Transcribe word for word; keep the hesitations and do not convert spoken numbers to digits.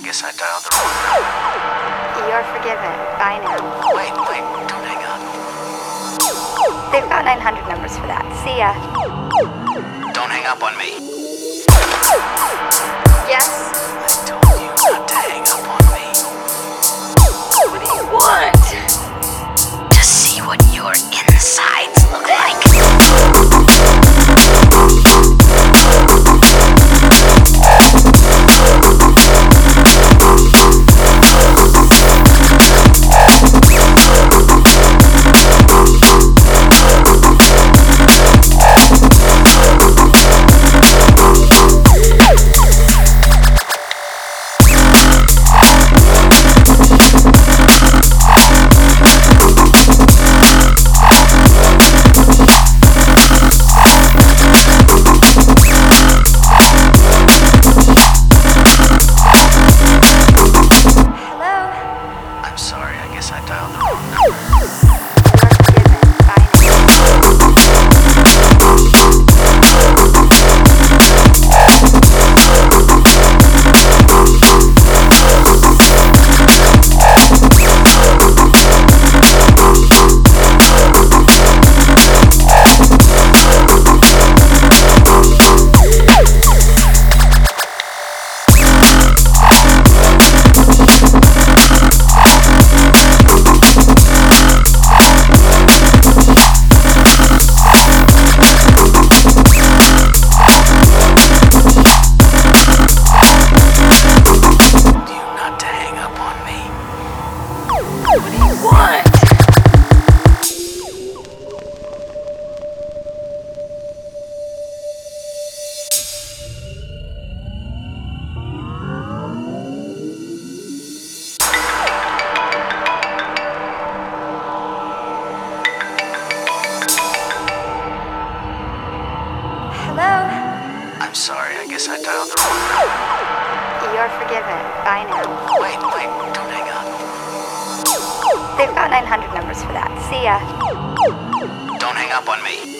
guess I dialed the wrong number. You're forgiven. Bye now. Wait, wait, don't hang up. They've got nine hundred numbers for that. See ya. Don't hang up on me. Yes? I told you not to hang up on me. What do you want? To see what your insides look like. I'm sorry, I guess I dialed the wrong number. You're What do you want? Hello? I'm sorry, I guess I dialed the wrong number. You're forgiven. Bye now. Wait, wait, don't hang up. They've got nine hundred numbers for that. See ya. Don't hang up on me.